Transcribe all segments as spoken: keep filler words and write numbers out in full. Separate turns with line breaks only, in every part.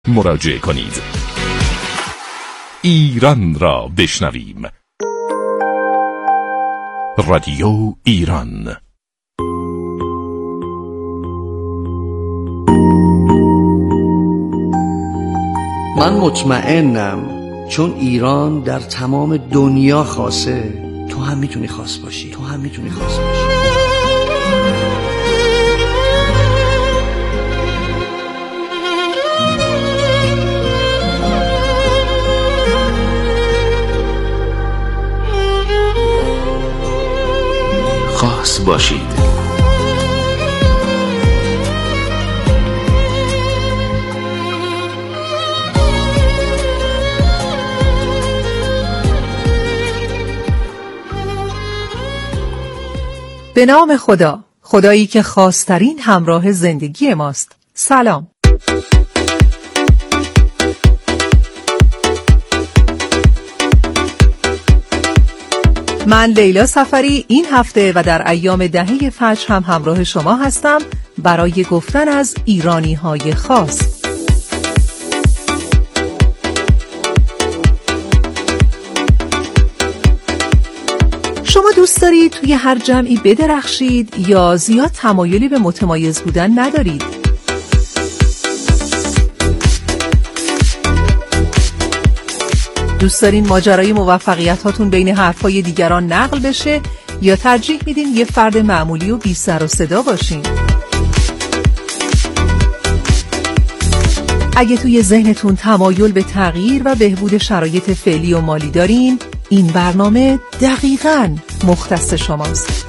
مراجعه کنید. ایران را بشنویم. رادیو ایران.
من مطمئنم چون ایران در تمام دنیا خاصه، تو هم میتونی خاص باشی. تو هم میتونی خاص باشی.
خاص باشید.
به نام خدا، خدایی که خاص‌ترین همراه زندگی ماست. سلام. من لیلا سفری این هفته و در ایام دهه فجر هم همراه شما هستم برای گفتن از ایرانی‌های خاص. شما دوست دارید توی هر جمعی بدرخشید یا زیاد تمایلی به متمایز بودن ندارید؟ دوست دارین ماجرای موفقیت هاتون بین حرفای دیگران نقل بشه یا ترجیح میدین یه فرد معمولی و بی سر و صدا باشین؟ اگه توی ذهنتون تمایل به تغییر و بهبود شرایط فعلی و مالی دارین، این برنامه دقیقاً مختص شماست.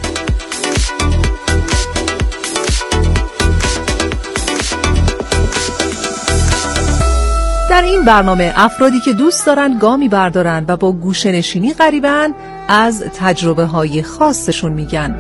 در این برنامه افرادی که دوست دارن گامی بردارن و با گوشه‌نشینی غریبن از تجربه های خاصشون میگن.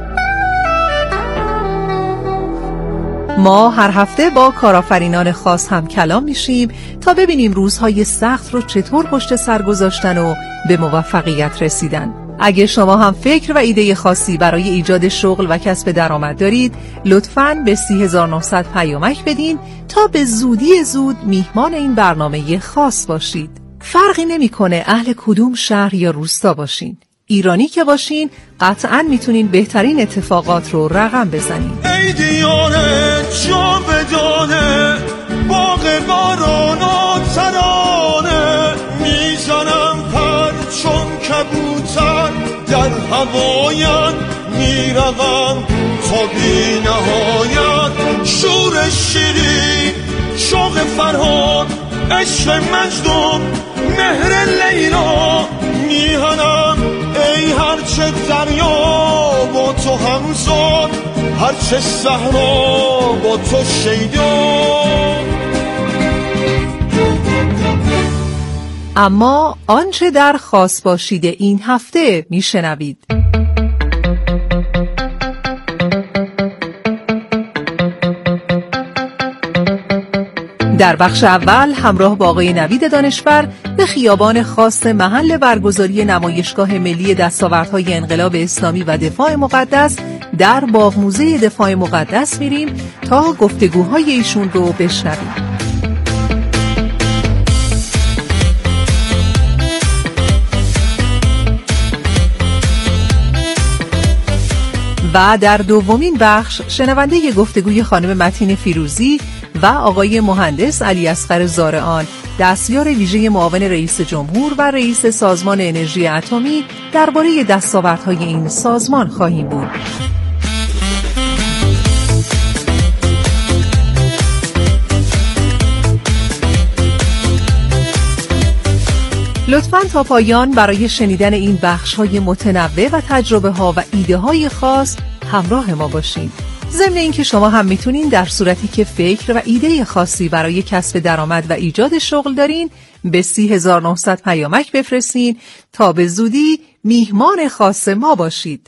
ما هر هفته با کارآفرینان خاص هم کلام میشیم تا ببینیم روزهای سخت رو چطور پشت سر گذاشتن و به موفقیت رسیدن. اگه شما هم فکر و ایده خاصی برای ایجاد شغل و کسب درآمد دارید، لطفاً به سی هزار و نهصد پیامک بدین تا به زودی زود میهمان این برنامه خاص باشید. فرقی نمیکنه اهل کدوم شهر یا روستا باشین. ایرانی که باشین قطعاً میتونین بهترین اتفاقات رو رقم بزنین.
ای دیانه جا بدانه باغ باران و ترانه میزنم پر چون کبوتر در هوایت میروم تا بی نهایت. شور شیرین شوق فرهاد عشق مجنون مهر لیلا میهنم. ای هرچه دریا با تو همزاد هرچه صحرا با تو شیدا.
اما آنچه در خاص باشید این هفته میشنوید. در بخش اول همراه با آقای نوید دانشور به خیابان خاص محل برگزاری نمایشگاه ملی دستاوردهای انقلاب اسلامی و دفاع مقدس در باغ موزه دفاع مقدس میریم تا گفتگوهای ایشون رو بشنویم. و در دومین بخش شنونده گفتگوی خانم متین فیروزی و آقای مهندس علی اصغر زارعان، دستیار ویژه معاون رئیس جمهور و رئیس سازمان انرژی اتمی، درباره دستاوردهای این سازمان خواهیم بود. لطفاً تا پایان برای شنیدن این بخش‌های متنوع و تجربه‌ها و ایده‌های خاص همراه ما باشید. ضمن اینکه شما هم میتونین در صورتی که فکر و ایده خاصی برای کسب درآمد و ایجاد شغل دارین به سی هزار و نهصد پیامک بفرستین تا به زودی میهمان خاص ما باشید.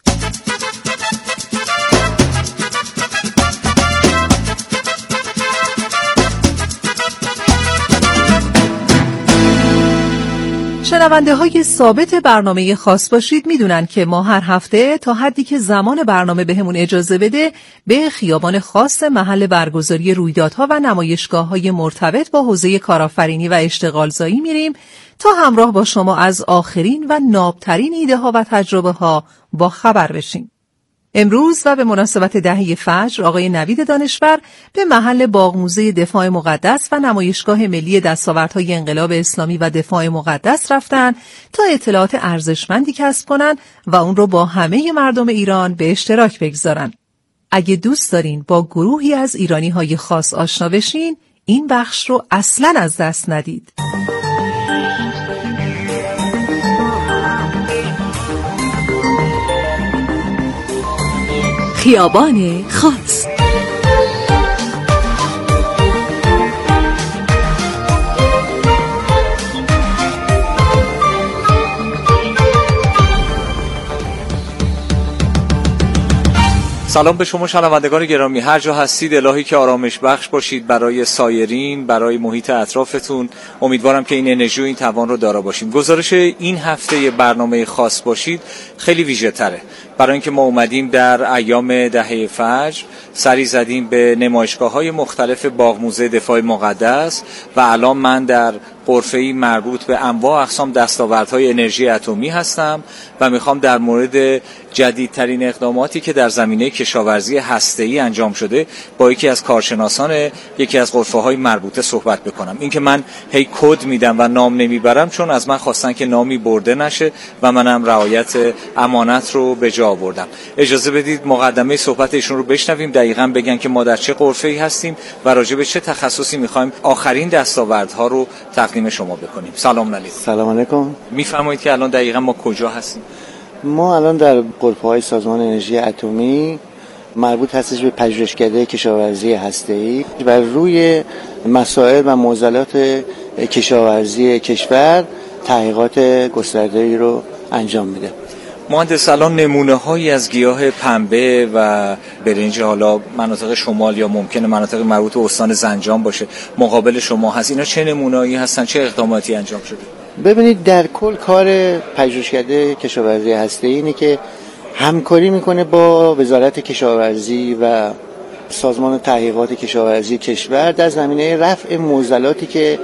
شنونده های ثابت برنامه خاص باشید میدونن که ما هر هفته تا حدی که زمان برنامه بهمون اجازه بده به خیابان خاص محل برگزاری رویدادها و نمایشگاه‌های مرتبط با حوزه کارآفرینی و اشتغالزایی میریم تا همراه با شما از آخرین و نابترین ایده ها و تجربه ها با خبر بشیم. امروز و به مناسبت دهه فجر آقای نوید دانشور به محل باغ-موزه دفاع مقدس و نمایشگاه ملی دستاوردهای انقلاب اسلامی و دفاع مقدس رفتن تا اطلاعات ارزشمندی کسب کنن و اون رو با همه مردم ایران به اشتراک بگذارن. اگه دوست دارین با گروهی از ایرانی‌های خاص آشنا بشین، این بخش رو اصلاً از دست ندید.
خیابان خاص.
سلام به شما شنوندگان گرامی، هر جا هستید الهی که آرامش بخش باشید برای سایرین، برای محیط اطرافتون. امیدوارم که این انرژی و این توان رو دارا باشیم. گزارش این هفته برنامه خاص باشید خیلی ویژه تره، برای اینکه ما اومدیم در ایام دهه فجر سری زدیم به نمایشگاه‌های مختلف باغ-موزه دفاع مقدس و الان من در غرفه‌ای مربوط به انواع اقسام دستاوردهای انرژی اتمی هستم و میخوام در مورد جدیدترین اقداماتی که در زمینه کشاورزی هسته‌ای انجام شده با یکی از کارشناسان یکی از غرفه‌های مربوطه صحبت بکنم. اینکه من هی کد میدم و نام نمیبرم چون از من خواستن که نامی برده نشه و منم رعایت امانت رو به جا آوردم. اجازه بدید مقدمه صحبت ایشون رو بشنویم، دقیقاً بگن که ما در چه غرفه‌ای هستیم و راجع به چه تخصصی می‌خوایم آخرین دستاوردها رو تقدیم شما بکنیم. سلام علیکم.
سلام علیکم.
میفرمایید که الان دقیقاً ما کجا هستیم؟
ما الان در غرفه‌های سازمان انرژی اتمی مربوط هستش به پژوهشکده کشاورزی هسته‌ای و روی مسائل و معضلات کشاورزی کشور تحقیقات گسترده‌ای رو انجام میده.
مهندس، الان نمونه‌هایی از گیاه پنبه و برنج، حالا مناطق شمال یا ممکنه مناطق مربوط به استان زنجان باشه، مقابل شما هست. اینا چه نمونه‌ای هستن؟ چه اقداماتی انجام شده؟
ببینید، در کل کار پژوهشکده کشاورزی هسته‌ای اینه که همکاری میکنه با وزارت کشاورزی و سازمان تحقیقات کشاورزی کشور در زمینه رفع معضلاتی که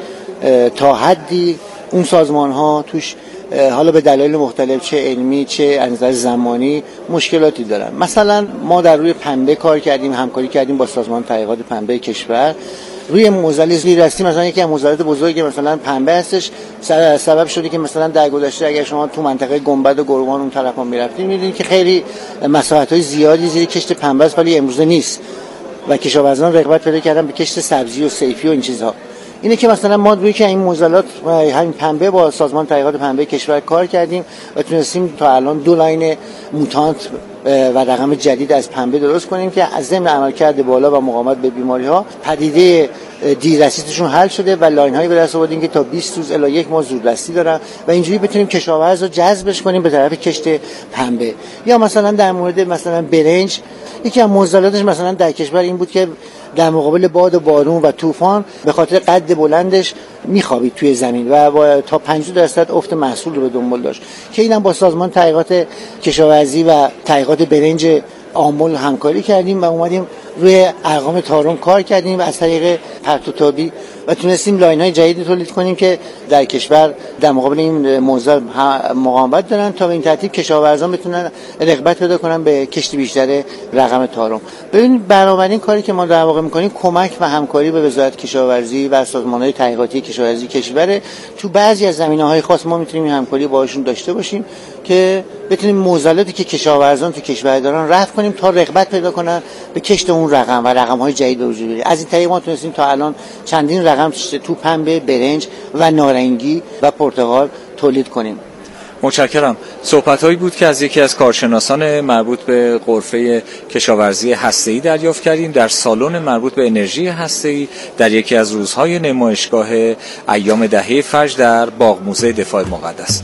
تا حدی اون سازمان‌ها توش حالا به دلایل مختلف چه علمی چه از نظر زمانی مشکلاتی دارن. مثلا ما در روی پنبه کار کردیم، همکاری کردیم با سازمان تحقیقات پنبه کشور روی معضل زیررستی. مثلا یکی از معضلات بزرگی مثلا پنبه هستش، سبب شده که مثلا در گذشته اگر شما تو منطقه گنبد و گروان اون طرفا میرفتید می‌دیدین که خیلی مساحت‌های زیادی زیر کشت پنبه است، ولی امروزه نیست و کشاورزان رغبت پیدا کردن به کشت سبزی و صیفی و این چیزها. اینه که مثلا ما روی که این معضلات همین پنبه با سازمان تحقیقات پنبه کشور کار کردیم و تونستیم تا الان دو لاین موتانت و رقم جدید از پنبه درست کنیم که از ضمن عملکرد بالا و مقاومت به بیماری‌ها پدیده دیررسیشون حل شده و لاین‌هایی به دست آوردیم که تا بیست روز الی یک ماه زودرسی دارن و اینجوری بتونیم کشاورز رو جذبش کنیم به طرف کشت پنبه. یا مثلا در مورد مثلا برنج، یکی از معضلاتش مثلا در کشور این بود که در مقابل باد و بارون و طوفان به خاطر قد بلندش میخوابید توی زمین و تا پنجاه درصد افت محصول رو به دنبال داشت که اینم با سازمان تحقیقات کشاورزی و تحقیقات برنج آمل همکاری کردیم و اومدیم روی ارقام تارم کار کردیم و از طریق پرتوتابی و تونستیم لاین‌های جدیدی تولید کنیم که در کشور در مقابل این موضوع مقاومت دارن تا به این ترتیب کشاورزان بتونن رغبت پیدا کنن به کشت بیشتر رقم تارم. ببینید، بنابراین کاری که ما در واقع می‌کنیم کمک و همکاری به وزارت کشاورزی و سازمان‌های تحقیقاتی کشاورزی کشور. تو بعضی از زمینه‌های خاص ما می‌تونیم این همکاری باهاشون داشته باشیم که بتونیم معضلاتی که کشاورزان تو کشور دارن رفع کنیم تا رغبت پیدا کنن به کشت اون رقم و رقم‌های جدید به وجود بیاره. از این طریق ما تونستیم تا الان چندین رقم تو پنبه، برنج و نارنگی و پرتقال تولید کنیم.
متشکرم. صحبت‌هایی بود که از یکی از کارشناسان مربوط به غرفه کشاورزی هسته‌ای دریافت کردیم در سالن مربوط به انرژی هسته‌ای در یکی از روزهای نمایشگاه ایام دهه فجر در باغ-موزه دفاع مقدس.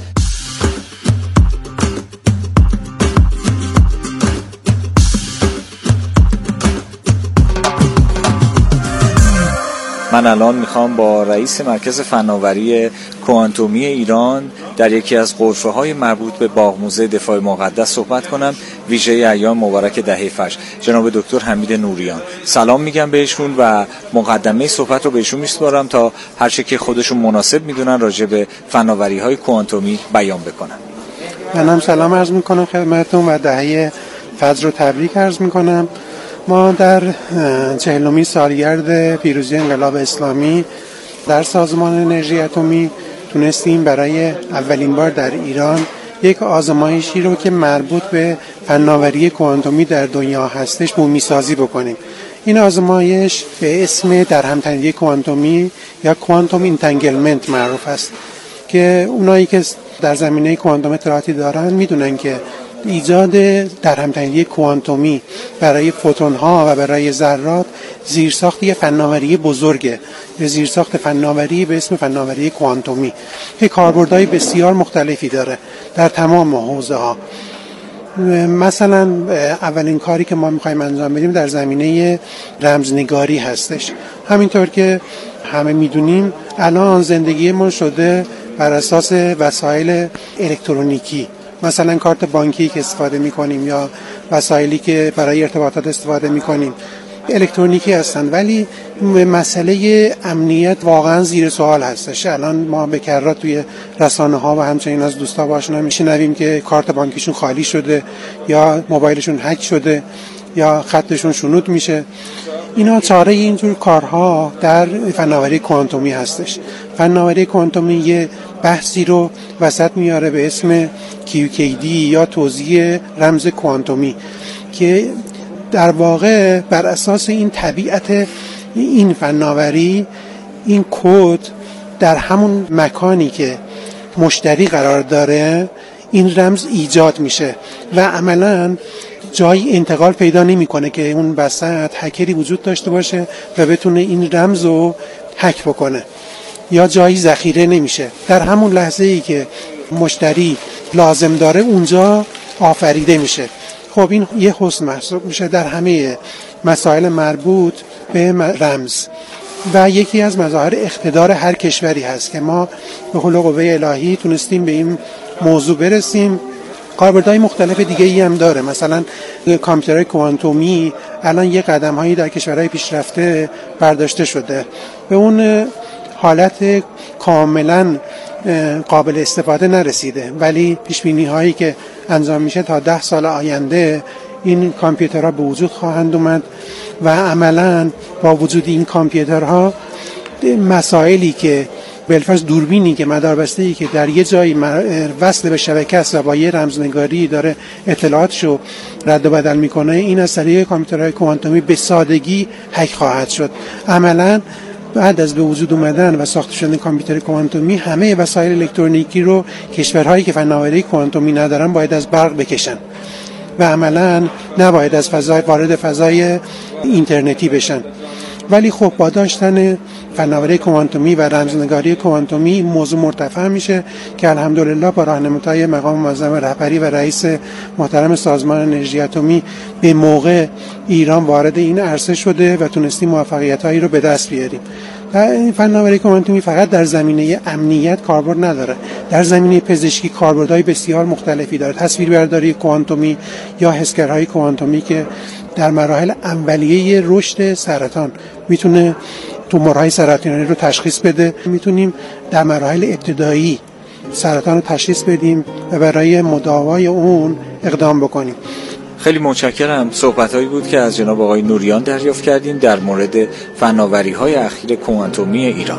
من الان میخوام با رئیس مرکز فناوری کوانتومی ایران در یکی از غرفه‌های مربوط به باغ موزه دفاع مقدس صحبت کنم، ویژه ایام مبارک دهه فجر، جناب دکتر حمید نوریان. سلام میگم بهشون و مقدمه صحبت رو بهشون میسپارم تا هر چه که خودشون مناسب میدونن راجع به فناوری‌های کوانتومی بیان بکنن.
منم سلام عرض میکنم خدمتتون و دهه فجر رو تبریک عرض میکنم. ما در چهلمین سالگرد پیروزی انقلاب اسلامی در سازمان انرژی اتمی تونستیم برای اولین بار در ایران یک آزمایشی رو که مربوط به فناوری کوانتومی در دنیا هستش بومی سازی بکنیم. این آزمایش به اسم درهمتنیدگی کوانتومی یا کوانتوم اینتنگلمنت معروف است که اونایی که در زمینه کوانتوم اطلاعاتی دارن میدونن که ایجاد درهمتنیدگی کوانتومی برای فوتون‌ها و برای ذرات زیرساخت یه فناوری بزرگه، به زیرساخت فناوری به اسم فناوری کوانتومی که کاربردهای بسیار مختلفی داره در تمام حوزه‌ها. مثلا اولین کاری که ما می‌خوایم انجام بدیم در زمینه رمزنگاری هستش. همینطور که همه میدونیم الان زندگی ما شده بر اساس وسایل الکترونیکی، مثلا کارت بانکی که استفاده می‌کنیم یا وسایلی که برای ارتباطات استفاده می‌کنیم الکترونیکی هستند، ولی مسئله امنیت واقعا زیر سوال هستش. الان ما به کرات توی رسانه‌ها و همچنین از دوستا آشنا میشنویم که کارت بانکیشون خالی شده یا موبایلشون هک شده یا خطشون شنود میشه. اینا چاره اینجور کارها در فناوری کوانتومی هستش. فناوری کوانتومی یه بحثی رو وسط میاره به اسم کیو کی دی یا توزیع رمز کوانتومی که در واقع بر اساس این طبیعت این فناوری این کد در همون مکانی که مشتری قرار داره این رمز ایجاد میشه و عملاً جایی انتقال پیدا نمیکنه که اون وسط هکری وجود داشته باشه و بتونه این رمز رو هک بکنه یا جایی ذخیره نمیشه. در همون لحظه ای که مشتری لازم داره اونجا آفریده میشه. خب این یه حسن محسوب میشه در همه مسائل مربوط به رمز و یکی از مظاهر اقتدار هر کشوری هست که ما به حول قوه الهی تونستیم به این موضوع برسیم. کاربردهای مختلف دیگه ای هم داره، مثلا کامپیوترهای کوانتومی الان یه قدم هایی در کشورهای پیشرفته برداشته شده، به اون حالت کاملا قابل استفاده نرسیده، ولی پیش بینی هایی که انجام میشه تا ده سال آینده این کامپیوترها به وجود خواهند اومد و عملا با وجود این کامپیوترها مسائلی که بالفرض دوربینی که مداربسته‌ای که در یه جایی وصل به شبکه است و با یه رمزنگاری داره اطلاعاتشو رد و بدل میکنه، این از طریق کامپیوترهای کوانتومی به سادگی هک خواهد شد. عملاً بعد از به وجود اومدن و ساخته شدن کامپیوتر کوانتومی همه وسایل الکترونیکی رو کشورهایی که فناوری کوانتومی ندارن باید از برق بکشن و عملاً نباید از فضای وارد فضای اینترنتی بشن. ولی خب با داشتن فناوری کوانتومی و رمزنگاری کوانتومی این موضوع مرتفع میشه که الحمدلله با راهنمایی مقام معظم رهبری و رئیس محترم سازمان انرژی اتمی به موقع ایران وارد این عرصه شده و تونستیم موفقیت‌هایی رو به دست بیاریم. فناوری کوانتومی فقط در زمینه امنیت کاربرد نداره، در زمینه پزشکی کاربردهای بسیار مختلفی داره. تصویربرداری کوانتومی یا حسگرهای کوانتومی که در مراحل اولیه رشد سرطان میتونه تومورهای سرطانی رو تشخیص بده. میتونیم در مراحل ابتدایی سرطان رو تشخیص بدیم و برای مداوای اون اقدام بکنیم.
خیلی متشکرم. صحبت‌هایی بود که از جناب آقای نوریان دریافت کردیم در مورد فناوری‌های اخیر کوانتومی ایران.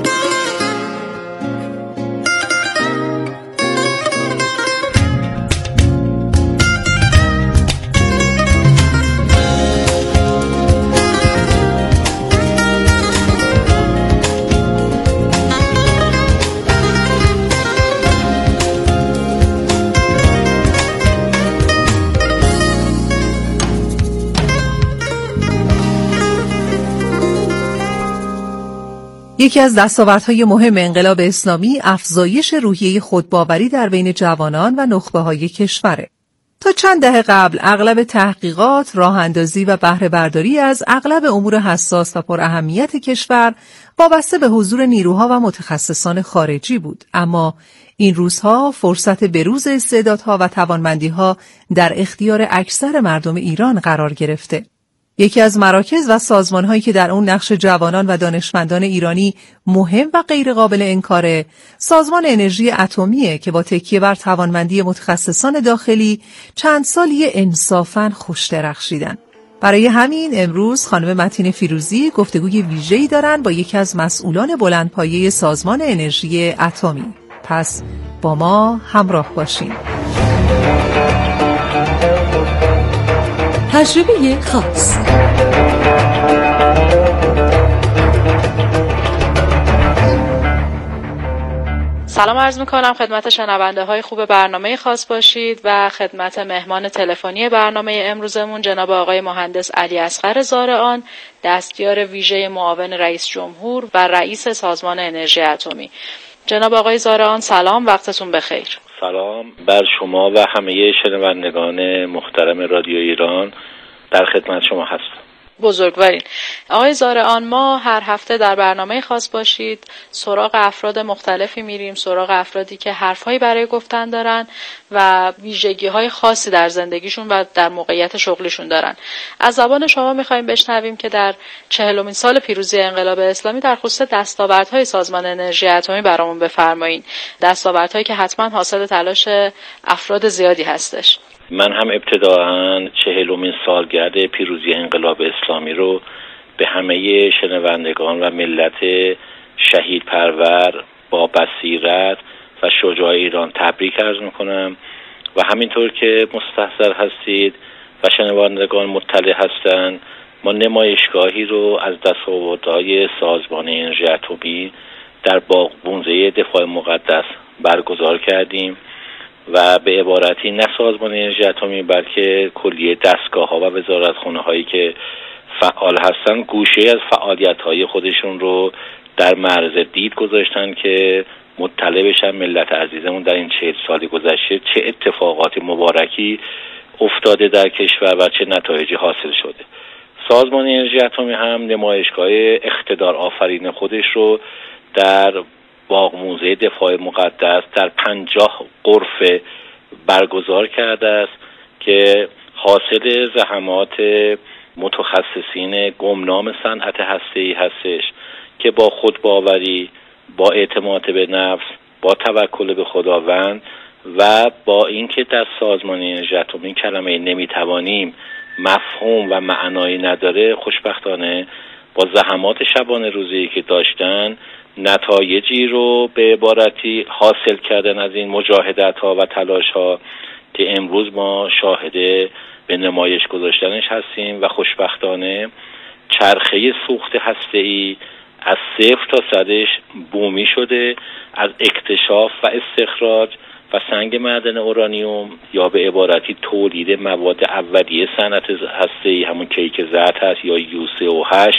یکی از دستاوردهای مهم انقلاب اسلامی افزایش روحیه خودباوری در بین جوانان و نخبه‌های کشوره. تا چند دهه قبل اغلب تحقیقات، راه‌اندازی و بهره برداری از اغلب امور حساس و پر اهمیت کشور وابسته به حضور نیروها و متخصصان خارجی بود. اما این روزها فرصت بروز استعدادها و توانمندیها در اختیار اکثر مردم ایران قرار گرفته. یکی از مراکز و سازمان‌هایی که در اون نقش جوانان و دانشمندان ایرانی مهم و غیر قابل انکاره، سازمان انرژی اتمیه که با تکیه بر توانمندی متخصصان داخلی چند سالی انصافاً خوش درخشیدن. برای همین امروز خانم متین فیروزی گفتگوی ویژه‌ای دارن با یکی از مسئولان بلندپایه سازمان انرژی اتمی. پس با ما همراه باشین.
تجربه خاص.
سلام عرض میکنم خدمت شنونده های خوب برنامه خاص باشید و خدمت مهمان تلفنی برنامه امروزمون جناب آقای مهندس علی اصغر زارعان، دستیار ویژه معاون رئیس جمهور و رئیس سازمان انرژی اتمی. جناب آقای زارعان سلام، وقتتون بخیر.
سلام بر شما و همه شنوندگان محترم رادیو ایران، در خدمت شما هستم.
بزرگوارین. آقای زارعان، ما هر هفته در برنامه خاص باشید سراغ افراد مختلفی میریم، سراغ افرادی که حرفهایی برای گفتن دارن و ویژگی‌های خاصی در زندگیشون و در موقعیت شغلیشون دارن. از زبان شما می‌خوایم بشنویم که در چهلمین سال پیروزی انقلاب اسلامی در خصوص دستاوردهای سازمان انرژی اتمی برامون بفرمایید. دستاوردهایی که حتما حاصل تلاش افراد زیادی هستش.
من هم ابتداعاً چهلمین سالگرد پیروزی انقلاب اسلامی رو به همه شنوندگان و ملت شهید پرور با بصیرت و شجاع ایران تبریک عرض میکنم و همینطور که مستحضر هستید و شنوندگان مطلع هستند، ما نمایشگاهی رو از دستاوردهای سازمان انرژی اتمی در باغبونزه دفاع مقدس برگزار کردیم و به عبارتی نه سازمان انرژی اتمی بلکه کلیه دستگاه ها و وزارتخانه هایی که فعال هستن گوشه از فعالیت های خودشون رو در معرض دید گذاشتن که مطلع بشن ملت عزیزمون در این چهل سال گذشته چه اتفاقات مبارکی افتاده در کشور و چه نتایجی حاصل شده. سازمان انرژی اتمی هم نمایشگاه اقتدار آفرین خودش رو در باغموزه دفاع مقدس در پنجاه غرفه برگزار کرده است که حاصل زحمات متخصصین گمنام صنعت هسته‌ای هستش که با خودباوری، با اعتماد به نفس، با توکل به خداوند و با اینکه در سازمان انرژی اتمی کلمه نمیتوانیم مفهوم و معنایی نداره، خوشبختانه با زحمات شبانه روزی که داشتن نتایجی رو به عبارتی حاصل کردن از این مجاهدت ها و تلاش ها که امروز ما شاهد به نمایش گذاشتنش هستیم و خوشبختانه چرخه سوخت هسته‌ای از صفر تا صدش بومی شده، از اکتشاف و استخراج و سنگ معدن اورانیوم یا به عبارتی تولید مواد اولیه صنعت هسته‌ای همون کیک زرد هست یا یو سه او هشت،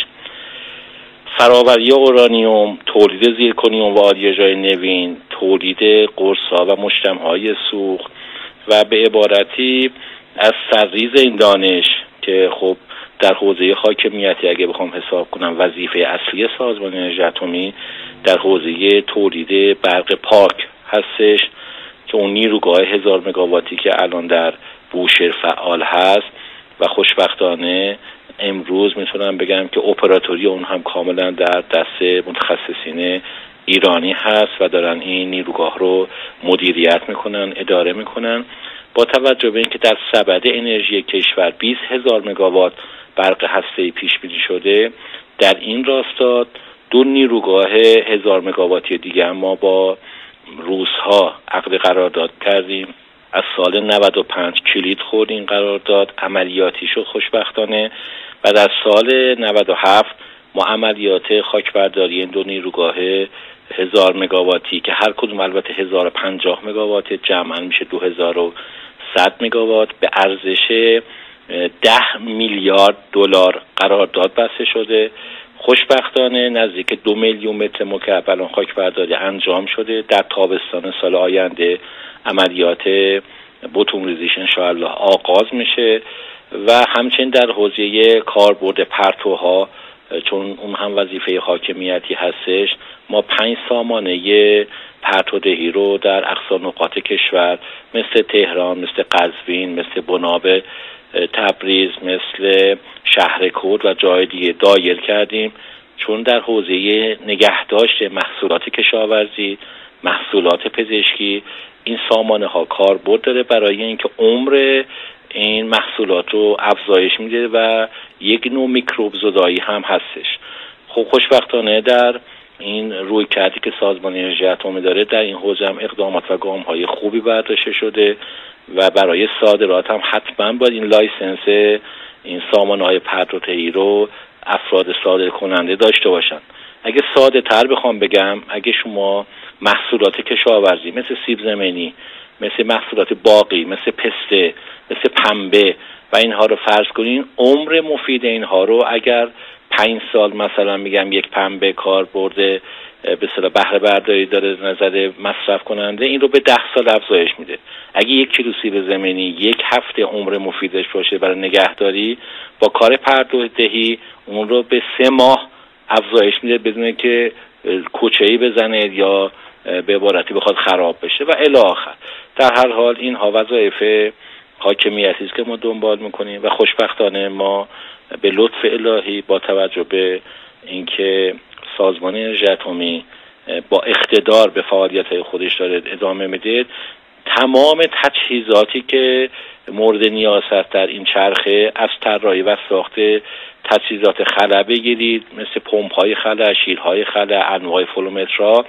فراوری اورانیوم، تولید زیرکونیوم و آلیاژهای نوین، تولید قرص‌ها و مشتم‌های سوخت و به عبارتی از سرریز این دانش که خب در حوزه حاکمیتی اگه بخوام حساب کنم وظیفه اصلی سازمان انرژی اتمی در حوزه تولید برق پاک هستش که اون نیروگاه هزار مگاواتی که الان در بوشهر فعال هست و خوشبختانه امروز میتونم بگم که اپراتوری اون هم کاملا در دست متخصصین ایرانی هست و دارن این نیروگاه رو مدیریت میکنن، اداره میکنن. با توجه به اینکه در سبد انرژی کشور بیست هزار مگاوات برق هسته‌ای پیش بینی شده، در این راستا دو نیروگاه هزار مگاواتی دیگه ما با روس‌ها عقد قرارداد کردیم. از سال نود و پنج کلید خورد این قرارداد، عملیاتی شد خوشبختانه و در سال نود و هفت ما عملیات خاکبرداری این دو نیروگاه هزار مگاواتی که هر کدوم البته هزار و پنجاه مگاوات جمعاً میشه دو هزار و صد مگاوات به ارزش ده میلیارد دلار قرارداد بسته شده. خوشبختانه نزدیک دو میلیون متر مکعب الان خاکبرداری انجام شده. در تابستان سال آینده عملیات بطون ریزیش انشاءالله آغاز میشه و همچنین در حوزه کاربرد پرتوها، چون اون هم وظیفه حاکمیتی هستش، ما پنج سامانه پرتودهی رو در اقصا نقاط کشور مثل تهران، مثل قزوین، مثل بناب تبریز، مثل شهرکرد و جای دیگه دایر کردیم، چون در حوزه نگهداشت محصولات کشاورزی، محصولات پزشکی این سامانه ها کاربرد داره برای اینکه عمر این محصولات رو افزایش میده و یک نوع میکروب زدایی هم هستش. خب خوشبختانه در این روی کردی که سازمان انرژی اتمی داره در این حوزه هم اقدامات و گام های خوبی برداشته شده و برای صادرات هم حتما باید این لایسنس این سامانه های پرتودهی رو افراد صادر کننده داشته باشن. اگه ساده تر بخوام بگم، اگه شما محصولات کشاورزی مثل سیب زمینی، مثل محصولات باغی، مثل پسته، مثل پنبه و اینها رو فرض کنین، عمر مفید اینها رو اگر پنج سال مثلا میگم یک پنبه کار برده به اصطلاح بهره برداری داره نظر مصرف کننده، این رو به ده سال افزایش میده. اگه یک کیلو سیب زمینی یک هفته عمر مفیدش باشه برای نگهداری، با کار پرتودهی اون رو به سه ماه افزایش میده بدون که کوچه‌ای بزنه یا به عبارتی بخواد خراب بشه و الی آخر. در هر حال اینها وظایف حاکمیتی است که ما دنبال میکنیم و خوشبختانه ما به لطف الهی با توجه به اینکه سازمان انرژی اتمی با اقتدار به فعالیت‌های خودش داره ادامه میده، تمام تجهیزاتی که مورد نیاز است در این چرخه، از طراحی و ساخت تجهیزات خلا بگیرید مثل پمپ‌های خلا، شیل‌های خلا، انواع فلومترها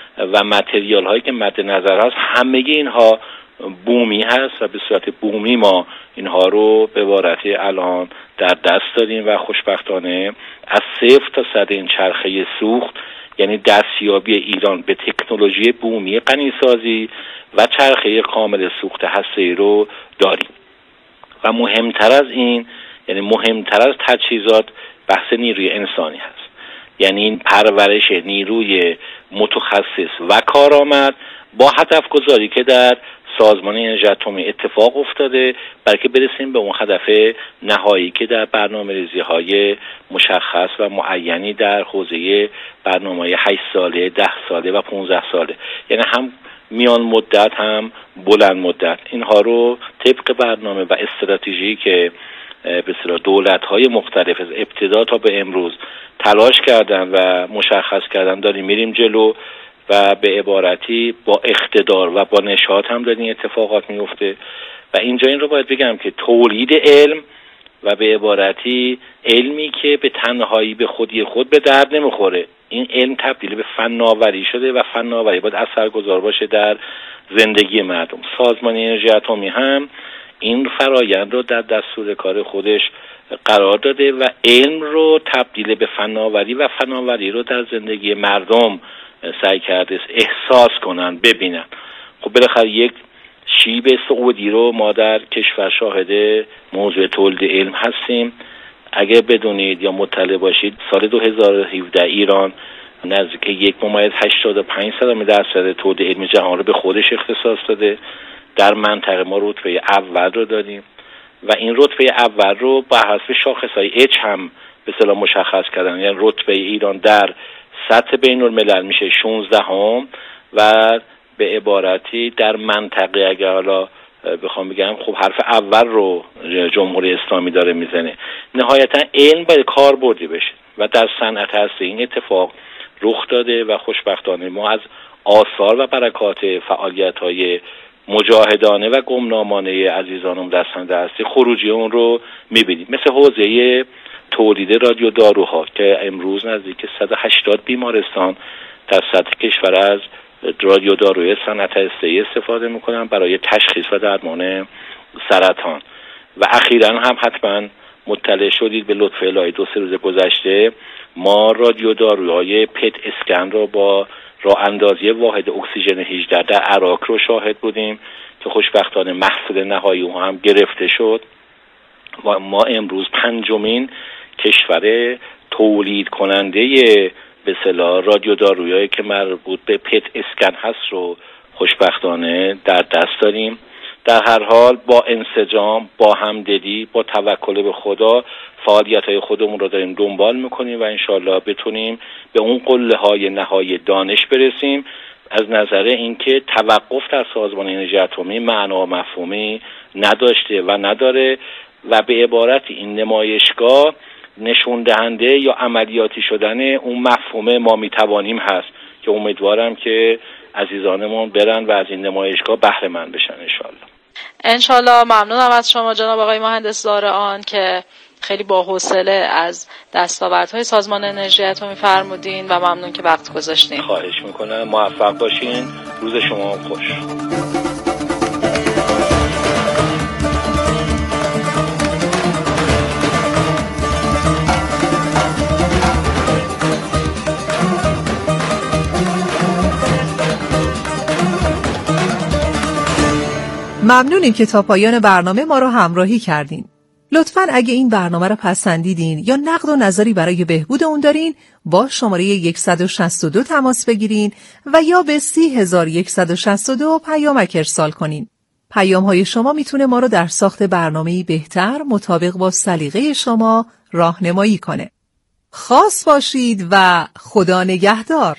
و متریال هایی که مد نظر هست، همه اینها بومی هست و به صورت بومی ما اینها رو به عبارتی الان در دست داریم و خوشبختانه از صفر تا صد این چرخه سوخت، یعنی دستیابی ایران به تکنولوژی بومی غنیسازی و چرخه کامل سوخت هسته‌ای رو داریم. و مهمتر از این، یعنی مهمتر از تجهیزات، بحث نیروی انسانی هست، یعنی این پرورش نیروی متخصص و کارآمد با هدف گذاری که در سازمان انرژی اتمی اتفاق افتاده برای که برسیم به اون هدف نهایی که در برنامه‌ریزی های مشخص و معینی در حوزه برنامه‌های هشت ساله، ده ساله و پانزده ساله، یعنی هم میان مدت هم بلند مدت، اینها رو طبق برنامه و استراتژی که به اصطلاح دولت‌های مختلف از ابتدا تا به امروز تلاش کردن و مشخص کردن داریم میریم جلو و به عبارتی با اقتدار و با نشاط هم دارین اتفاقات میفته. و اینجا این رو باید بگم که تولید علم و به عبارتی علمی که به تنهایی به خودی خود به درد نمیخوره، این علم تبدیل به فناوری شده و فناوری باید اثرگذار باشه در زندگی مردم. سازمان انرژی اتمی هم این فرایند رو در دستور کار خودش قرار داده و علم رو تبدیل به فناوری و فناوری رو در زندگی مردم سعی کرده احساس کنن، ببینن. خب بالاخره یک شیب سعودی رو ما در کشور شاهد موضوع تولید علم هستیم. اگه بدونید یا مطلع باشید سال دو هزار و هفده ایران نزدیک یک ممیز هشتاد و پنج درصد تولید علم جهان رو به خودش اختصاص داده. در منطقه ما رتبه اول رو داریم و این رتبه اول رو با حسب شاخصهای اچ هم به اصطلاح مشخص کردن، یعنی رتبه ایران در سطح بین الملل میشه شانزده هم و به عبارتی در منطقه اگر حالا بخوام بگم خب حرف اول رو جمهوری اسلامی داره میزنه. نهایتا علم باید کاربردی بشه و در صنعت هسته این اتفاق رخ داده و خوشبختانه ما از آثار و برکات فعالیت‌های مجاهدانه و گمنامانه عزیزانم در صنعت هسته خروجی اون رو میبینیم، مثل حوزه تولید رادیو داروها که امروز نزدیک صد و هشتاد بیمارستان در سطح کشور از رادیو داروی صنعت هسته‌ای استفاده میکنن برای تشخیص و درمان سرطان. و اخیراً هم حتما مطلع شدید به لطف الهی دو سه روز گذشته ما رادیو داروهای پت اسکن رو با راه اندازی واحد اکسیژن هجده در عراق رو شاهد بودیم که خوشبختانه محصول نهایی اون هم گرفته شد و ما امروز پنجمین کشور تولید کننده به اصطلاح رادیو دارویی که مربوط به پت اسکن هست رو خوشبختانه در دست داریم. در هر حال با انسجام، با همدلی، با توکل به خدا فعالیت‌های خودمون رو داریم دنبال میکنیم و انشالله بتونیم به اون قله‌های نهایی دانش برسیم. از نظر اینکه توقف در سازمان انرژی اتمی معنا و مفهومی نداشته و نداره و به عبارت این نمایشگاه نشون دهنده یا عملیاتی شدن اون مفهوم ما میتوانیم هست که امیدوارم که عزیزانمون برن و از این نمایشگاه بهره مند بشن انشالله.
انشالله. ممنونم از شما جناب آقای مهندس زارعان که خیلی با حوصله از دستاوردهای سازمان انرژی اتمی فرمودین و ممنون که وقت گذاشتین.
خواهش میکنم. موفق باشین. روز شما خوش.
ممنونیم که تا پایان برنامه ما رو همراهی کردین. لطفاً اگه این برنامه رو پسندیدین یا نقد و نظری برای بهبود اون دارین با شماره صد و شصت و دو تماس بگیرین و یا به سی هزار و صد و شصت و دو پیامک ارسال کنین. پیام‌های شما میتونه ما رو در ساخت برنامه‌ای بهتر مطابق با سلیقه شما راهنمایی کنه. خاص باشید و خدا نگهدار.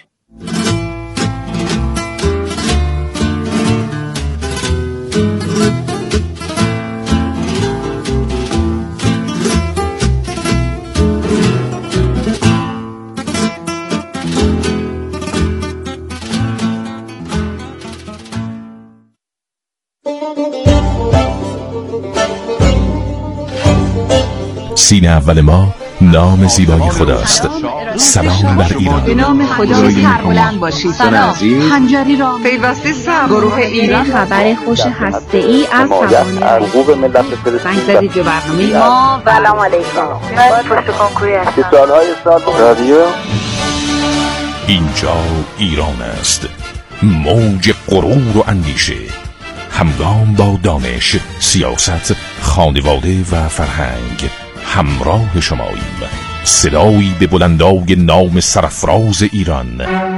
سین اول ما نام زیبای خداست. سلام بر ایران.
به نام خدا سربلند باشید.
سلام.
خنجری را پیوسته سر گروه ایران
خبر خوش هسته‌ای از توان
حقوق ملت فلسطین.
زنگ زدید به برنامه ما.
سلام علیکم. من پشت کنکوری هستم.
سالهای سال رادیو
اینجا ایران است. موج غرور و اندیشه، همگام با دانش، سیاست، خانواده و فرهنگ همراه شماییم. صدایی به بلندای نام سرفراز ایران.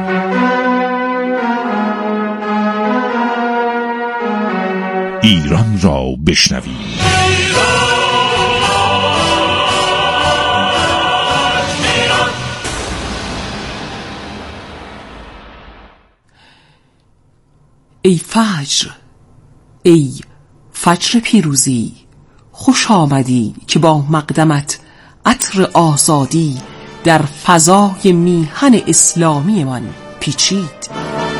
ایران را بشنویم.
ای فجر، ای فجر پیروزی، خوش آمدی که با مقدمت عطر آزادی در فضای میهن اسلامی من پیچید.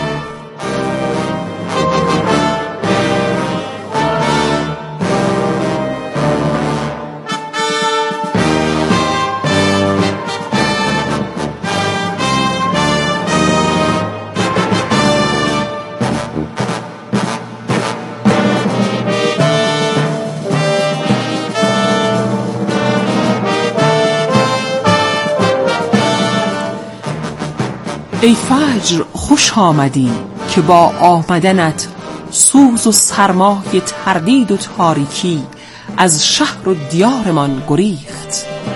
ای فجر، خوش آمدی که با آمدنت سوز و سرمای تردید و تاریکی از شهر و دیارمان گریخت.